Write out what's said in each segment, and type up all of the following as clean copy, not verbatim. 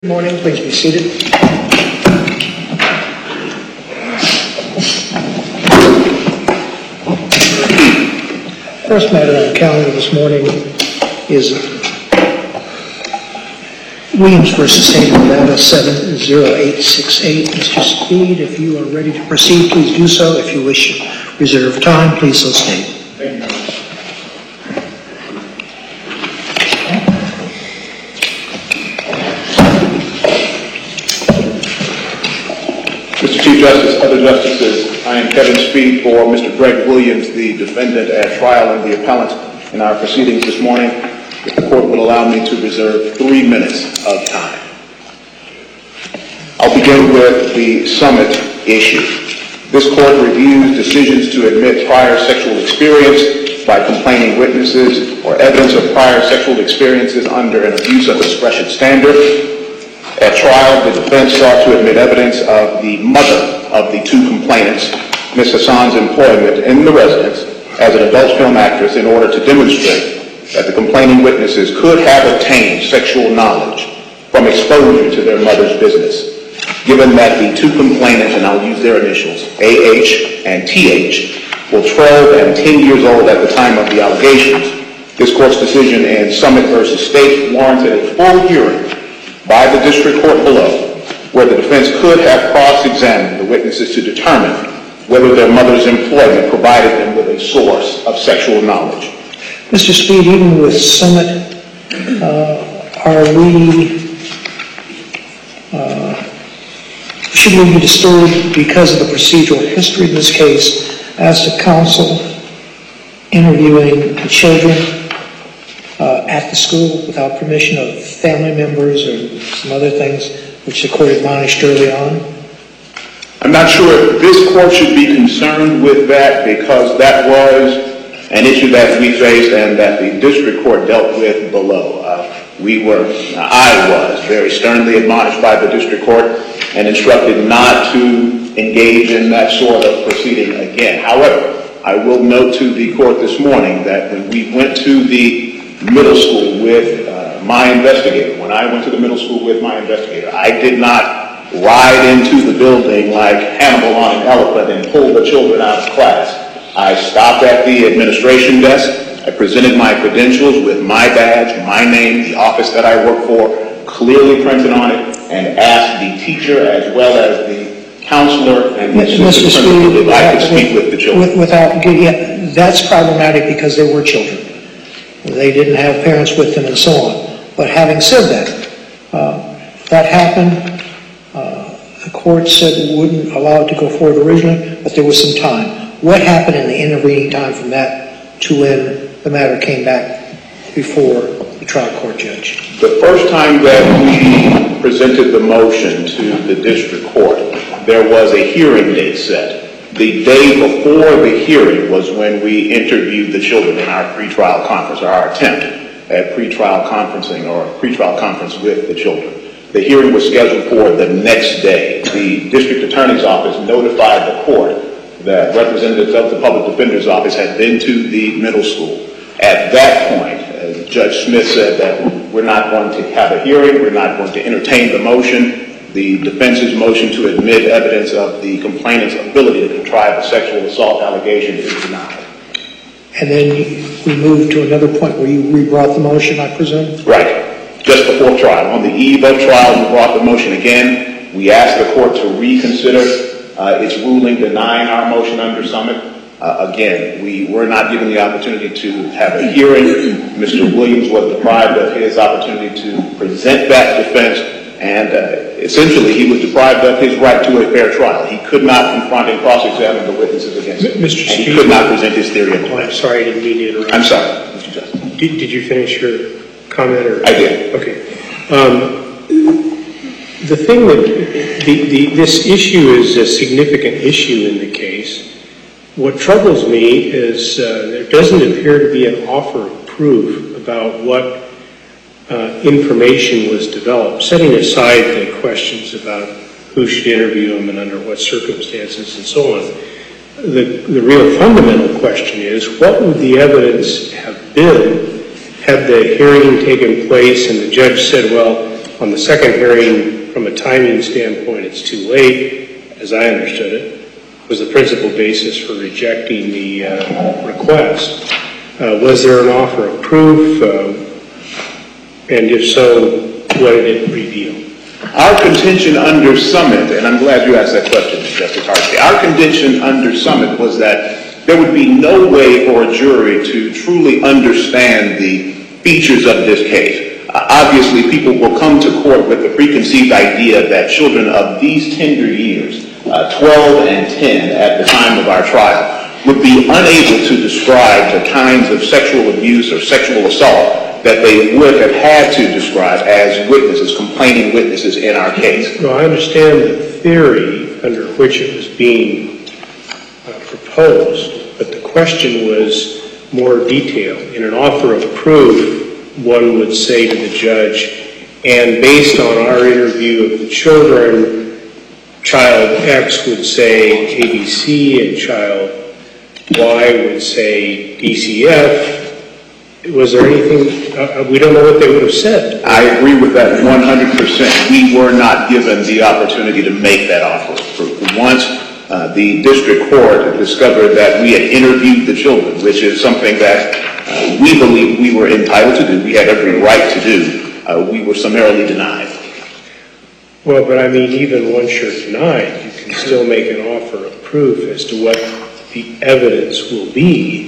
Good morning. Please be seated. First matter on the calendar this morning is Williams v. State of Nevada 70868. Mr. Speed, if you are ready to proceed, please do so. If you wish to reserve time, please so state. Thank you. Mr. Chief Justice, other justices, I am Kevin Speed for Mr. Greg Williams, the defendant at trial and the appellant in our proceedings this morning. If the court will allow me to reserve 3 minutes of time. I'll begin with the Summit issue. This court reviews decisions to admit prior sexual experience by complaining witnesses or evidence of prior sexual experiences under an abuse of discretion standard. At trial, the defense sought to admit evidence of the mother of the two complainants, Ms. Hassan's employment in the residence as an adult film actress in order to demonstrate that the complaining witnesses could have obtained sexual knowledge from exposure to their mother's business. Given that the two complainants, and I'll use their initials, A.H. and T.H., were 12 and 10 years old at the time of the allegations, this court's decision in Summit v. State warranted a full hearing by the district court below, where the defense could have cross-examined the witnesses to determine whether their mother's employment provided them with a source of sexual knowledge. Mr. Speed, even with Summit, should we be disturbed because of the procedural history of this case as to counsel interviewing the children at the school without permission of family members or some other things which the court admonished early on? I'm not sure if this court should be concerned with that, because that was an issue that we faced and that the district court dealt with below. I was very sternly admonished by the district court and instructed not to engage in that sort of proceeding again. However, I will note to the court this morning that when we went to the middle school with my investigator, I did not ride into the building like Hannibal on an elephant and pull the children out of class. I stopped at the administration desk. I presented my credentials with my badge, my name, the office that I work for, clearly printed on it, and asked the teacher as well as the counselor and the assistant principal if I could speak with the children. That's problematic because they were children. They didn't have parents with them and so on. But having said that, that happened. The court said it wouldn't allow it to go forward originally, but there was some time. What happened in the intervening time from that to when the matter came back before the trial court judge? The first time that we presented the motion to the district court, there was a hearing date set. The day before the hearing was when we interviewed the children in our pretrial conference, or our attempt at pretrial conferencing or pretrial conference with the children. The hearing was scheduled for the next day. The district attorney's office notified the court that representatives of the public defender's office had been to the middle school. At that point, Judge Smith said that we're not going to have a hearing, we're not going to entertain the motion. The defense's motion to admit evidence of the complainant's ability to contrive a sexual assault allegation is denied. And then we moved to another point where you re-brought the motion, I presume? Right. Just before trial. On the eve of trial, we brought the motion again. We asked the court to reconsider its ruling denying our motion under Summit. Again, we were not given the opportunity to have a hearing. Mr. Williams was deprived of his opportunity to present that defense, and essentially he was deprived of his right to a fair trial. He could not confront and cross-examine the witnesses against him. Mr. Speed, he could not present his theory of defense. I'm sorry, I didn't mean to interrupt. I'm sorry, Mr. Justice. Did you finish your comment? Or? I did. Okay. The thing that this issue is a significant issue in the case. What troubles me is there doesn't appear to be an offer of proof about what information was developed, setting aside the questions about who should interview him and under what circumstances and so on. The real fundamental question is, what would the evidence have been had the hearing taken place and the judge said, well, on the second hearing, from a timing standpoint, it's too late, as I understood it, was the principal basis for rejecting the request. Was there an offer of proof? And if so, what did it reveal? Our contention under Summit, and I'm glad you asked that question, Justice Hartley, our contention under Summit was that there would be no way for a jury to truly understand the features of this case. Obviously, people will come to court with the preconceived idea that children of these tender years, 12 and 10 at the time of our trial, would be unable to describe the kinds of sexual abuse or sexual assault that they would have had to describe as witnesses, complaining witnesses in our case. Well, I understand the theory under which it was being proposed, but the question was more detailed. In an offer of proof, one would say to the judge, and based on our interview of the children, child X would say ABC and child Y would say DCF. Was there anything, we don't know what they would have said. I agree with that 100%. We were not given the opportunity to make that offer of proof. Once the district court discovered that we had interviewed the children, which is something that we believe we were entitled to do, we had every right to do, we were summarily denied. Well, but I mean, even once you're denied, you can still make an offer of proof as to what the evidence will be.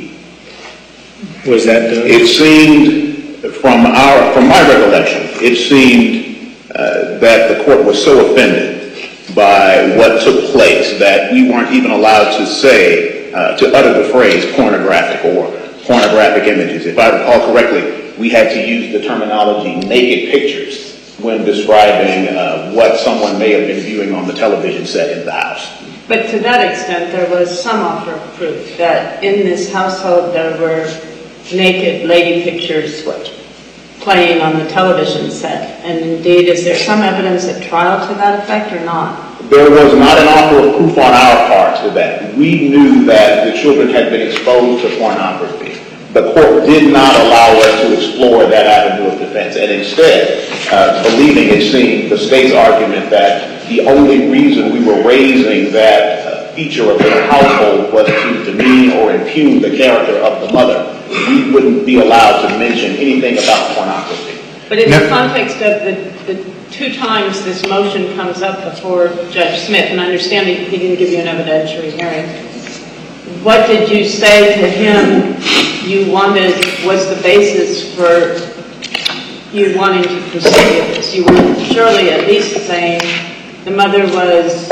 Was that done? It seemed, from my recollection, it seemed that the court was so offended by what took place that we weren't even allowed to say, to utter the phrase pornographic or pornographic images. If I recall correctly, we had to use the terminology naked pictures when describing what someone may have been viewing on the television set in the house. But to that extent, there was some offer of proof that in this household there were naked lady pictures playing on the television set. And indeed, is there some evidence at trial to that effect or not? There was not an offer of proof on our part to that. We knew that the children had been exposed to pornography. The court did not allow us to explore that avenue of defense, and instead, believing it seemed the state's argument that the only reason we were raising that feature of their household was to demean or impugn the character of the mother, we wouldn't be allowed to mention anything about pornography. But in the context of the two times this motion comes up before Judge Smith, and understanding he didn't give you an evidentiary hearing, what did you say to him you wanted was the basis for you wanting to proceed with this? You were surely at least saying the mother was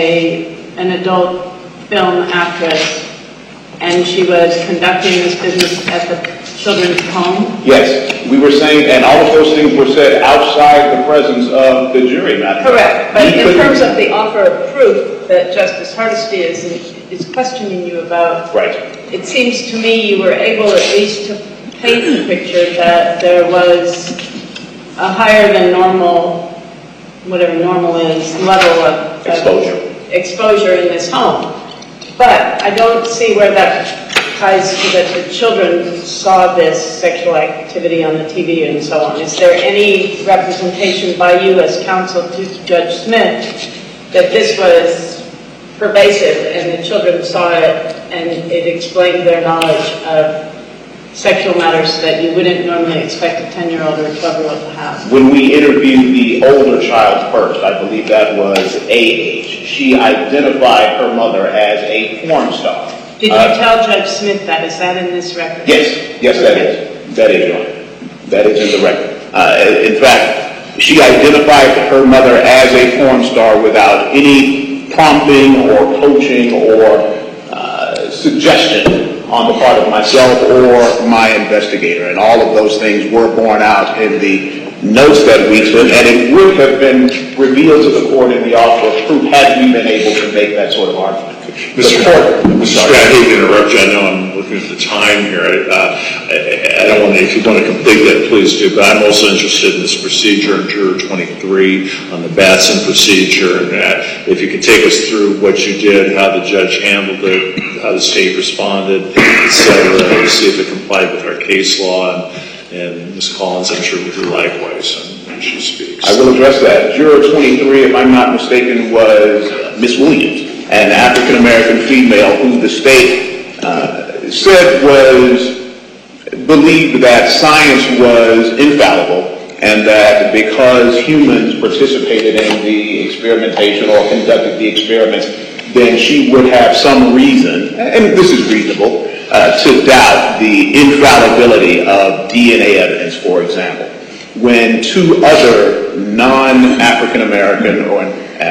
an adult film actress and she was conducting this business at the children's home? Yes, we were saying, and all of those things were said outside the presence of the jury, Madam. Correct, but in terms of the offer of proof that Justice Hardesty is questioning you about, right. It seems to me you were able at least to paint the picture that there was a higher than normal, whatever normal is, level of exposure in this home. But I don't see where that ties to that the children saw this sexual activity on the TV and so on. Is there any representation by you as counsel to Judge Smith that this was pervasive and the children saw it and it explained their knowledge of sexual matters that you wouldn't normally expect a 10-year-old or a 12-year-old to have? When we interviewed the older child first, I believe that was A.H., she identified her mother as a porn star. Did you tell Judge Smith that? Is that in this record? Yes, that is. That is, Your Honor. That is in the record. In fact, she identified her mother as a porn star without any prompting or coaching or suggestion on the part of myself or my investigator. And all of those things were borne out in the notes that we took, and it would have been revealed to the court in the offer of proof had we been able to make that sort of argument. Mr. Scott, I hate to interrupt you. I know I'm looking at the time here. I don't want to, if you want to complete that, please do. But I'm also interested in this procedure in Juror 23 on the Batson procedure. And if you could take us through what you did, how the judge handled it, how the state responded, et cetera, to see if it complied with our case law. And Ms. Collins, I'm sure would do likewise. after she speaks. I will address that. Juror 23, if I'm not mistaken, was Miss Williams, an African-American female who the state said believed that science was infallible, and that because humans participated in the experimentation or conducted the experiments, then she would have some reason, and this is reasonable, to doubt the infallibility of DNA evidence, for example. When two other non-African American or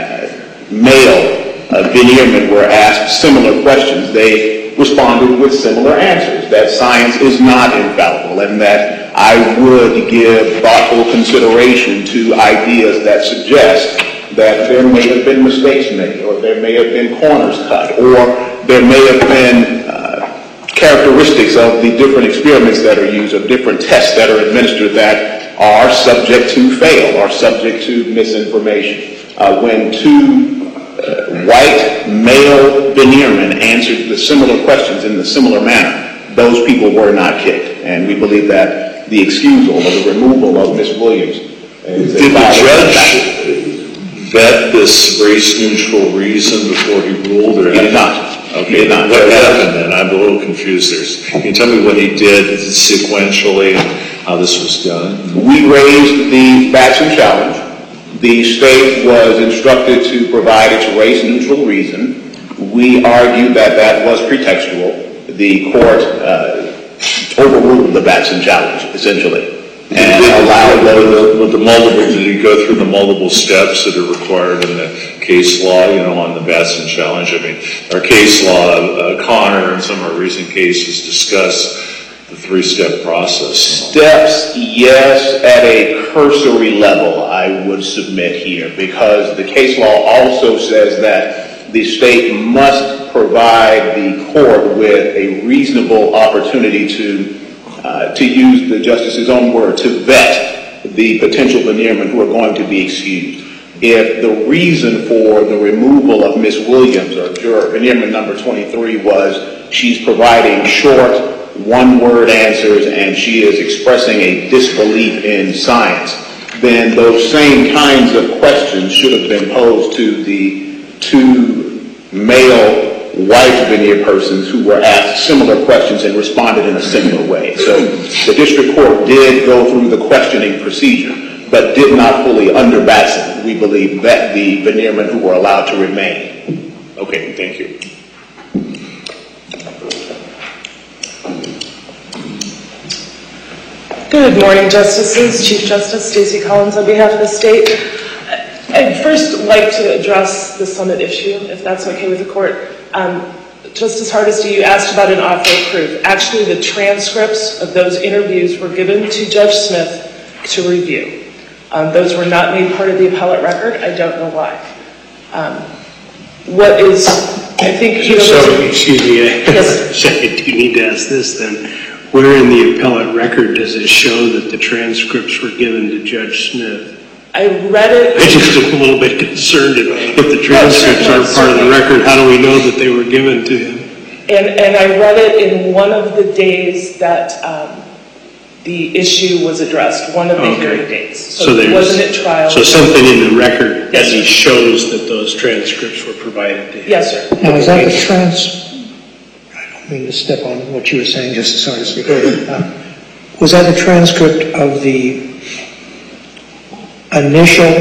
male veneermen were asked similar questions, they responded with similar answers, that science is not infallible, and that I would give thoughtful consideration to ideas that suggest that there may have been mistakes made, or there may have been corners cut, or there may have been characteristics of the different experiments that are used, of different tests that are administered that are subject to fail, are subject to misinformation. When two white male veneermen answered the similar questions in the similar manner, those people were not kicked. And we believe that the excusal or the removal of Ms. Williams is Did the judge vet this race-neutral reason before he ruled? Or he did not. Okay, he did not. What happened then? I'm a little confused. Can you tell me what he did sequentially, how this was done? We raised the Batson challenge. The state was instructed to provide its race-neutral reason. We argued that that was pretextual. The court overruled the Batson challenge, essentially. And allowed with the multiple, did you go through the multiple steps that are required in the case law, on the Batson challenge? I mean, our case law, Connor and some of our recent cases discuss the three-step process. Steps, yes, at a cursory level, I would submit here, because the case law also says that the state must provide the court with a reasonable opportunity to use the justice's own word, to vet the potential veneermen who are going to be excused. If the reason for the removal of Ms. Williams, or juror veneerman number 23, was she's providing short, one-word answers and she is expressing a disbelief in science, then those same kinds of questions should have been posed to the two male white veneer persons who were asked similar questions and responded in a similar way. So the district court did go through the questioning procedure, but did not fully, under Batson, we believe, vet the veneermen who were allowed to remain. Okay, thank you. Good morning, Justices. Chief Justice Stacey Collins on behalf of the state. I'd first like to address the summit issue, if that's okay with the court. Justice Hardesty, you asked about an offer of proof. Actually, the transcripts of those interviews were given to Judge Smith to review. Those were not made part of the appellate record. I don't know why. What is, I think... Excuse me, yes. I do need to ask this then. Where in the appellate record does it show that the transcripts were given to Judge Smith? I read it... I just am a little bit concerned if the transcripts aren't part of the record, how do we know that they were given to him? And I read it in one of the days that the issue was addressed, one of the hearing dates. So it wasn't at trial. So something in the record that shows that those transcripts were provided to him? Yes, sir. Now, is that I don't mean to step on what you were saying, Justice Hardesty. Was that a transcript of the initial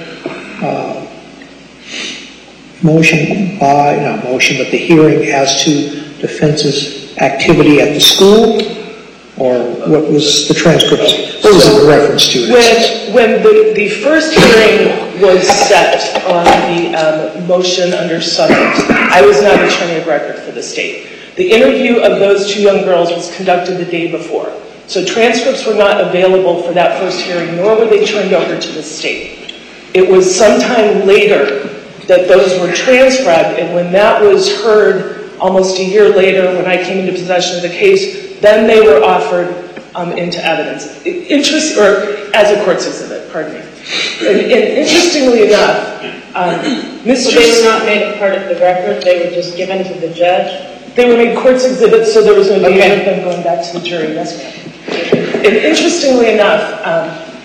the hearing as to defense's activity at the school? Or what was the transcript? What was it in reference to? When the first hearing was set on the motion under summit, I was not attorney of record for the state. The interview of those two young girls was conducted the day before. So transcripts were not available for that first hearing, nor were they turned over to the state. It was sometime later that those were transcribed, and when that was heard almost a year later, when I came into possession of the case, then they were offered into evidence. As a court's exhibit, pardon me. And interestingly enough, So they were not made a part of the record, they were just given to the judge? They were made court's exhibits, so there was no danger of them going back to the jury. Yes, ma'am. And interestingly enough,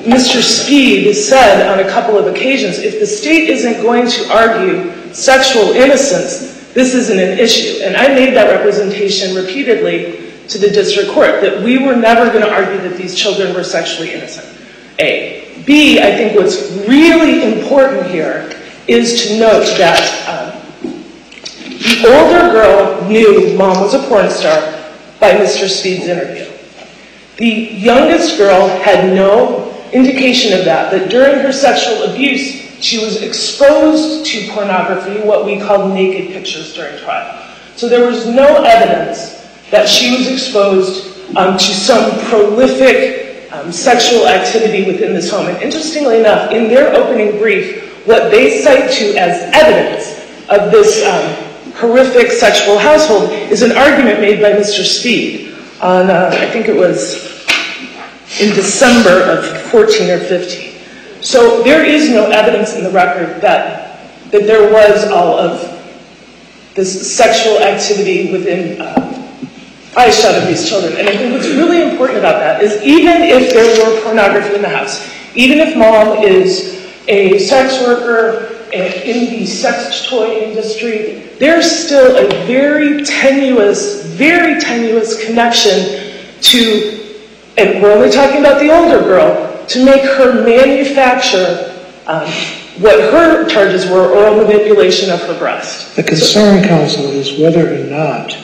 Mr. Speed said on a couple of occasions, if the state isn't going to argue sexual innocence, this isn't an issue. And I made that representation repeatedly to the district court, that we were never going to argue that these children were sexually innocent. A. B, I think what's really important here is to note that the older girl knew Mom was a porn star by Mr. Speed's interview. The youngest girl had no indication of that during her sexual abuse, she was exposed to pornography, what we call naked pictures during trial. So there was no evidence that she was exposed to some prolific sexual activity within this home. And interestingly enough, in their opening brief, what they cite to as evidence of this horrific sexual household is an argument made by Mr. Speed on, I think it was in December of 14 or 15. So there is no evidence in the record that there was all of this sexual activity within eyeshot of these children. And I think what's really important about that is even if there were pornography in the house, even if Mom is a sex worker in the sex toy industry, there's still a very tenuous connection to, and we're only talking about the older girl, to make her manufacture what her charges were, oral manipulation of her breast. The concern, counsel, is whether or not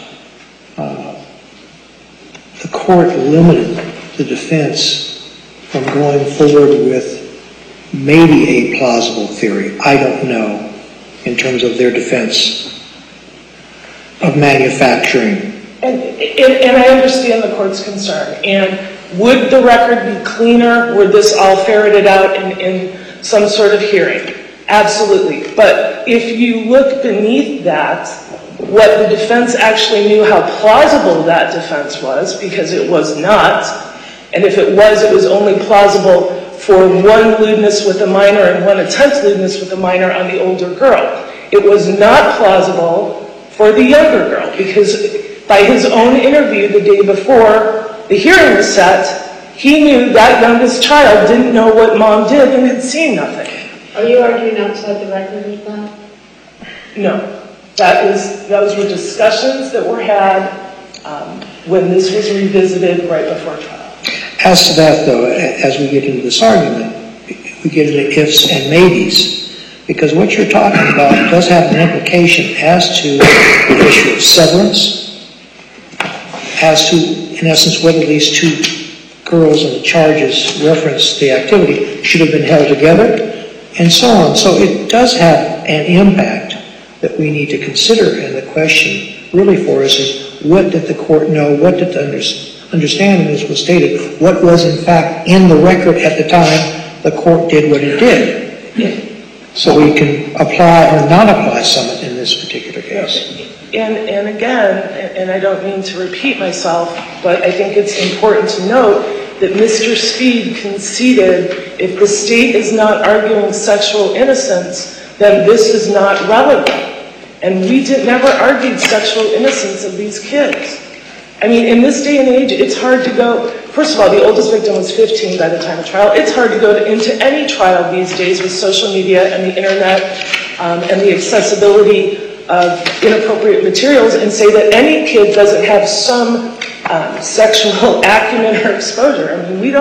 the court limited the defense from going forward with maybe a plausible theory, I don't know, in terms of their defense of manufacturing. And I understand the court's concern. And would the record be cleaner? Would this all ferreted out in some sort of hearing? Absolutely. But if you look beneath that, what the defense actually knew how plausible that defense was, because it was not, and if it was only plausible for one lewdness with a minor and one attempt lewdness with a minor on the older girl. It was not plausible for the younger girl, because by his own interview the day before the hearing was set, he knew that youngest child didn't know what Mom did and had seen nothing. Are you arguing outside the record with that? No. Those were discussions that were had when this was revisited right before trial. As to that, though, as we get into this argument, we get into ifs and maybes, because what you're talking about does have an implication as to the issue of severance, as to, in essence, whether these two girls and the charges reference the activity should have been held together, and so on. So it does have an impact that we need to consider, and the question really for us is, what did the court know, what did the understanding, as was stated, what was in fact in the record at the time the court did what it did? So we can apply or not apply Summit in this particular case. And again, and I don't mean to repeat myself, but I think it's important to note that Mr. Speed conceded if the state is not arguing sexual innocence, then this is not relevant. And we never argued sexual innocence of these kids. I mean, in this day and age, it's hard to go, first of all, the oldest victim was 15 by the time of trial. It's hard to go into any trial these days with social media and the internet and the accessibility of inappropriate materials and say that any kid doesn't have some sexual acumen or exposure. I mean, we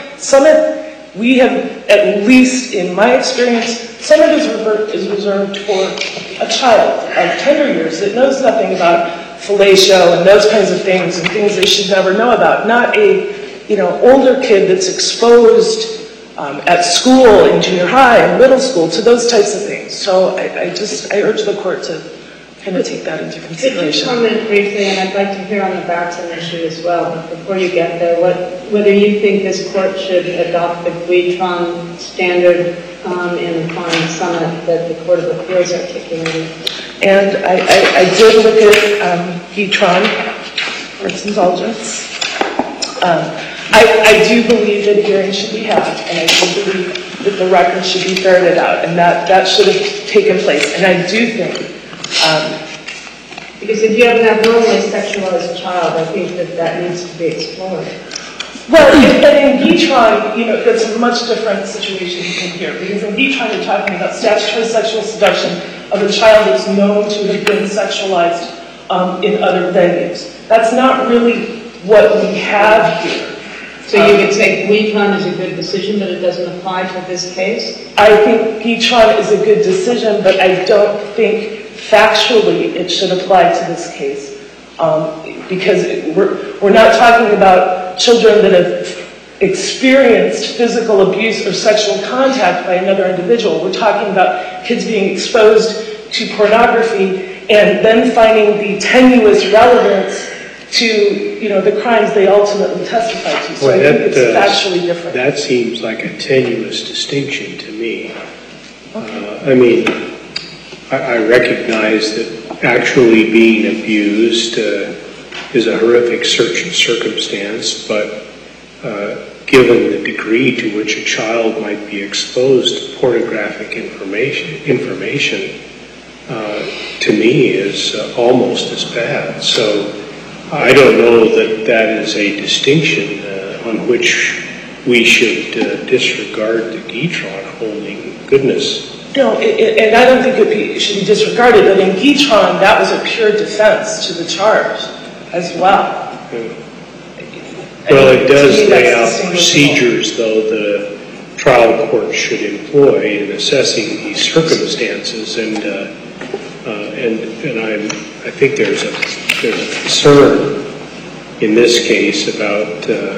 have, at least in my experience, Summit is reserved for a child of tender years that knows nothing about fellatio and those kinds of things and things they should never know about. Not a, older kid that's exposed at school, in junior high and middle school to those types of things. So I urge the court to kind of take that into consideration. Could you comment briefly, and I'd like to hear on the Batson issue as well, but before you get there, whether you think this court should adopt the Guitron standard in applying Summit that the Court of Appeals articulated? And I did look at Guitron for its indulgence. I do believe that a hearing should be held, and I do believe that the record should be ferreted out, and that should have taken place. And I do think... because if you have an abnormally sexualized child, I think that needs to be explored. Well, and in Guitron, that's a much different situation than here, because in Guitron you're talking about statutory sexual seduction of a child that's known to have been sexualized in other venues. That's not really what we have here. So you would say Guitron is a good decision, but it doesn't apply to this case? I think Guitron is a good decision, but I don't think factually it should apply to this case. Because we're not talking about children that have experienced physical abuse or sexual contact by another individual. We're talking about kids being exposed to pornography and then finding the tenuous relevance to the crimes they ultimately testified to. So I think it's factually different. That seems like a tenuous distinction to me. I recognize that actually being abused is a horrific circumstance, but given the degree to which a child might be exposed to pornographic information to me is almost as bad. So I don't know that is a distinction on which we should disregard the Guitron holding. Goodness. No, and I don't think it should be disregarded, but in Guitron, that was a pure defense to the charge as well. Well, it does lay out procedures, though, that a trial court should employ in assessing these circumstances, and I think there's a concern in this case about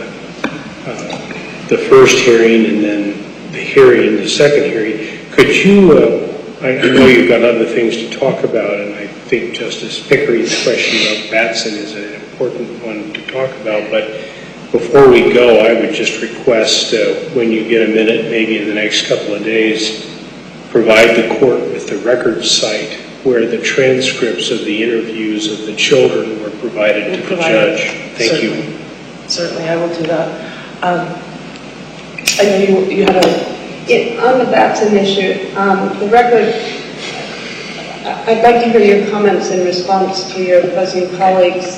the first hearing and then the second hearing. Could you, I know you've got other things to talk about, and I think Justice Pickering's question about Batson is an important one to talk about, but before we go, I would just request when you get a minute, maybe in the next couple of days, provide the court with the record site where the transcripts of the interviews of the children were provided to the judge. Thank you. Certainly, I will do that. I know you had on the Batson issue, the record, I'd like to hear your comments in response to your opposing colleagues'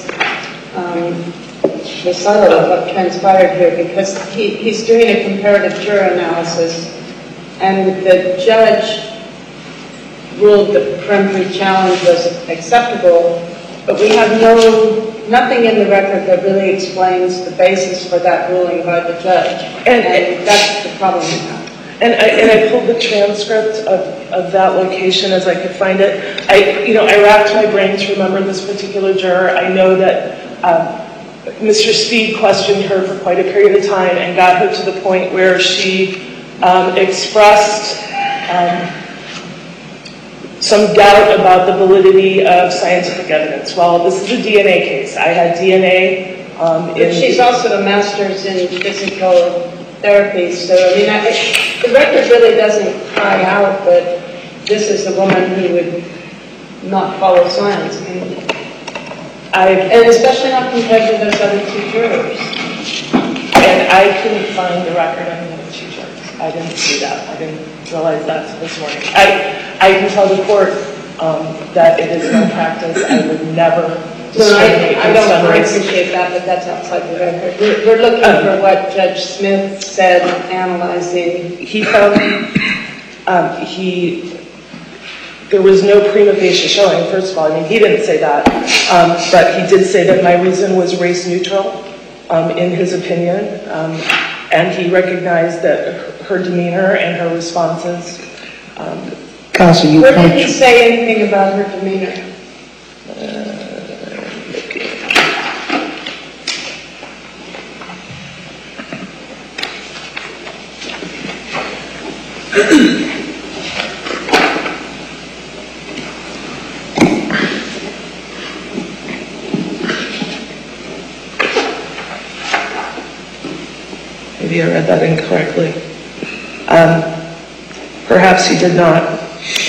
recital of what transpired here, because he's doing a comparative juror analysis, and the judge ruled that the peremptory challenge was acceptable, but we have nothing in the record that really explains the basis for that ruling by the judge, and that's the problem we have. And I pulled the transcript of that location as I could find it. I racked my brain to remember this particular juror. I know that Mr. Speed questioned her for quite a period of time and got her to the point where she expressed some doubt about the validity of scientific evidence. Well, this is a DNA case. I had DNA But she's also a master's in physical therapy, so the record really doesn't cry out that this is a woman who would not follow science. And especially not compared to those other two jurors. And I couldn't find the record on the other two jurors. I didn't see that. I didn't realize that this morning. I can tell the court that it is my practice. I would never discriminate. I appreciate that, but that's outside the record. We're looking for what Judge Smith said, analyzing. He found there was no prima facie showing, first of all. He didn't say that. But he did say that my reason was race neutral, in his opinion. And he recognized that her demeanor and her responses. Counsel, where did he say anything about her demeanor? Maybe I read that incorrectly. Perhaps he did not.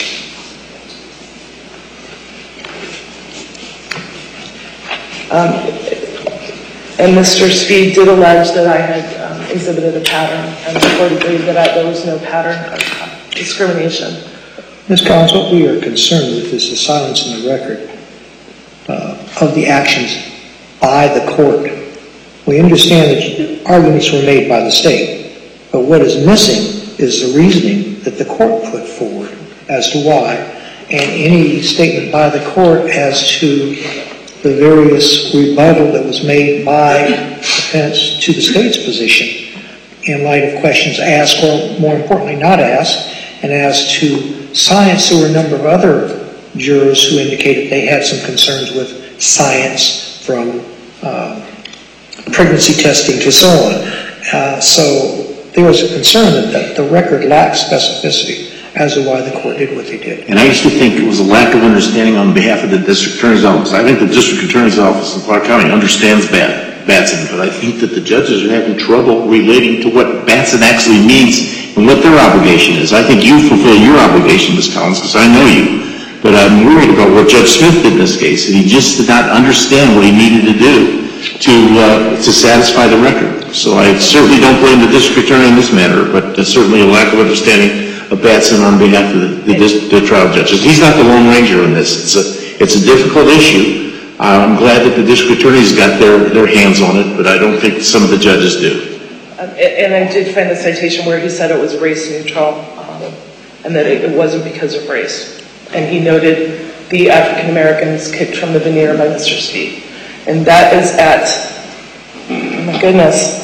And Mr. Speed did allege that I had exhibited a pattern, and the court agreed that there was no pattern of discrimination. Ms. Collins, what we are concerned with is the silence in the record of the actions by the court We understand that arguments were made by the state, but what is missing is the reasoning that the court put forward as to why, and any statement by the court as to the various rebuttal that was made by defense to the state's position in light of questions asked, or more importantly not asked, and as to science. There were a number of other jurors who indicated they had some concerns with science, from pregnancy testing to so on. So there was a concern that the record lacked specificity as to why the court did what they did. And I used to think it was a lack of understanding on behalf of the district attorney's office. I think the district attorney's office in Clark County understands Batson, but I think that the judges are having trouble relating to what Batson actually means and what their obligation is. I think you fulfill your obligation, Ms. Collins, because I know you. But I'm worried about what Judge Smith did in this case, and he just did not understand what he needed to do to satisfy the record. So I certainly don't blame the district attorney in this matter, but there's certainly a lack of understanding of Batson on behalf of the trial judges. He's not the Lone Ranger in this. It's a difficult issue. I'm glad that the district attorney's got their hands on it, but I don't think some of the judges do. And I did find the citation where he said it was race neutral, and that it wasn't because of race. And he noted the African Americans kicked from the veneer by Mr. Speed. And that is at, oh my goodness,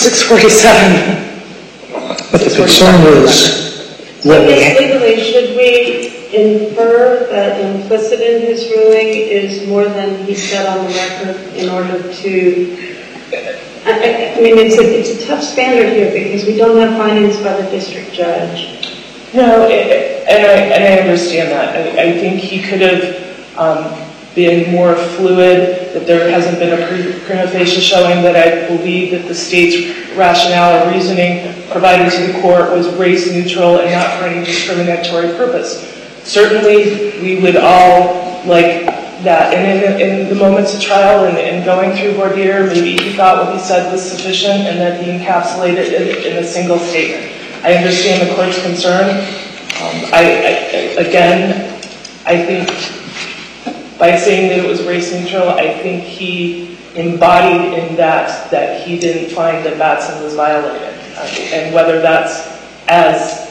647. But the concern is, legally, should we infer that implicit in his ruling is more than he said on the record in order to, I mean, it's a tough standard here because we don't have findings by the district judge. No, and I understand that. I think he could have been more fluid, that there hasn't been a prima facie showing that I believe that the state's rationale or reasoning provided to the court was race neutral and not for any discriminatory purpose. Certainly, we would all like that. And in the moments of trial and going through voir dire, maybe he thought what he said was sufficient and that he encapsulated it in a single statement. I understand the court's concern. I think by saying that it was race neutral, I think he embodied in that he didn't find that Batson was violated. And whether that's as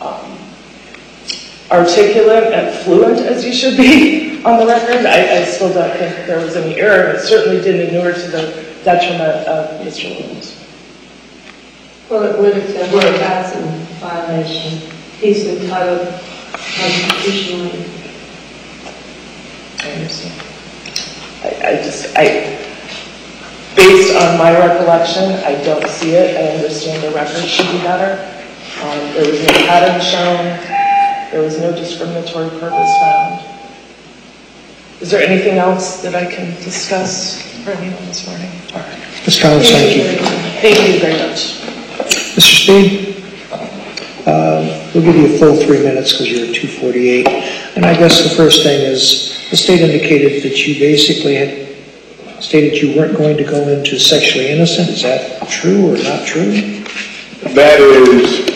articulate and fluent as you should be on the record, I still don't think there was any error. It certainly didn't inure to the detriment of Mr. Williams. Well, it would have been a Batson violation. He's entitled constitutionally. I understand. Based on my recollection, I don't see it. I understand the record should be better. There was no pattern shown. There was no discriminatory purpose found. Is there anything else that I can discuss for anyone this morning? All right. Ms. Collins, thank you. Thank you very much. Mr. Speed, we'll give you a full 3 minutes because you're at 2:48. And I guess the first thing is the state indicated that you basically had stated you weren't going to go into sexually innocent. Is that true or not true? That is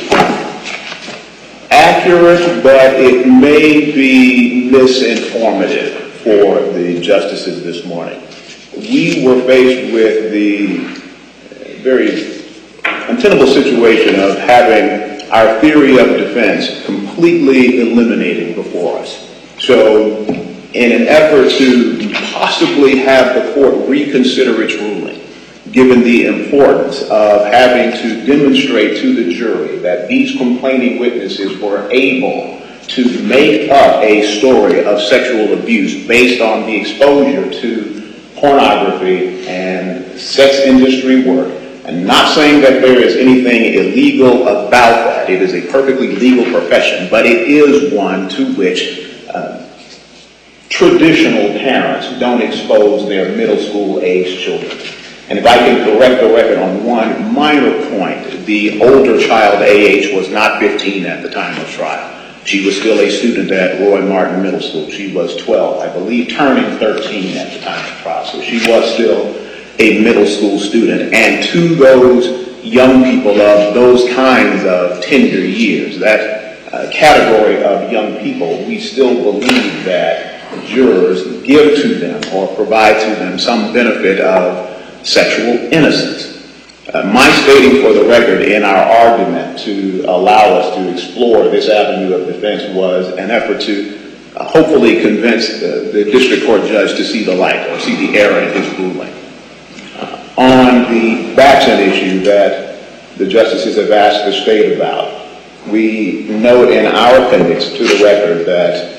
accurate, but it may be misinformative for the justices this morning. We were faced with the very untenable situation of having our theory of defense completely eliminated before us. So in an effort to possibly have the court reconsider its ruling, given the importance of having to demonstrate to the jury that these complaining witnesses were able to make up a story of sexual abuse based on the exposure to pornography and sex industry work, and not saying that there is anything illegal about that. It is a perfectly legal profession, but it is one to which traditional parents don't expose their middle school age children. And if I can correct the record on one minor point, the older child, A.H., was not 15 at the time of trial. She was still a student at Roy Martin Middle School. She was 12, I believe, turning 13 at the time of trial. So she was still a middle school student. And to those young people of those kinds of tender years, that category of young people, we still believe that jurors give to them or provide to them some benefit of sexual innocence. My stating for the record in our argument to allow us to explore this avenue of defense was an effort to hopefully convince the district court judge to see the light or see the error in his ruling. On the Batson issue that the justices have asked the state about, we note in our appendix to the record that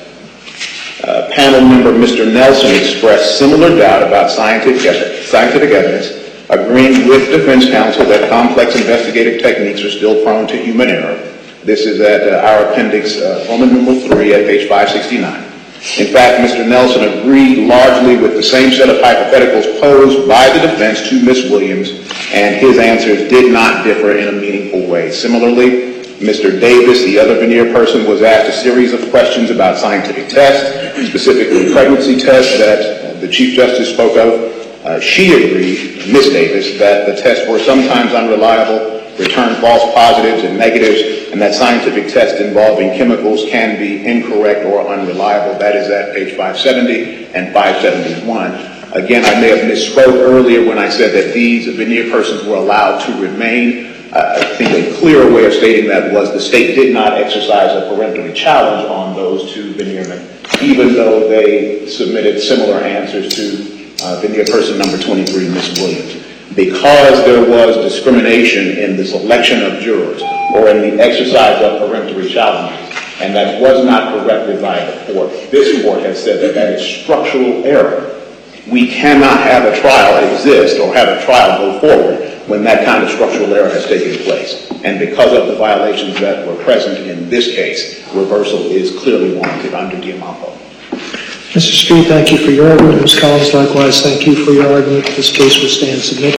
panel member Mr. Nelson expressed similar doubt about scientific evidence, agreeing with defense counsel that complex investigative techniques are still prone to human error. This is at our appendix, Roman numeral 3 at page 569. In fact, Mr. Nelson agreed largely with the same set of hypotheticals posed by the defense to Ms. Williams, and his answers did not differ in a meaningful way. Similarly, Mr. Davis, the other veneer person, was asked a series of questions about scientific tests, specifically pregnancy tests that the Chief Justice spoke of. She agreed, Ms. Davis, that the tests were sometimes unreliable, returned false positives and negatives, and that scientific tests involving chemicals can be incorrect or unreliable. That is at page 570 and 571. Again, I may have misspoke earlier when I said that these veneer persons were allowed to remain. I think a clearer way of stating that was the state did not exercise a peremptory challenge on those two veneermen, even though they submitted similar answers to veneer person number 23, Ms. Williams. Because there was discrimination in the selection of jurors or in the exercise of peremptory challenges, and that was not corrected by the court, this court has said that that is structural error. We cannot have a trial exist or have a trial go forward when that kind of structural error has taken place. And because of the violations that were present in this case, reversal is clearly warranted under Diamampo. Mr. Street, thank you for your argument. Ms. Collins, likewise, thank you for your argument. This case will stand submitted.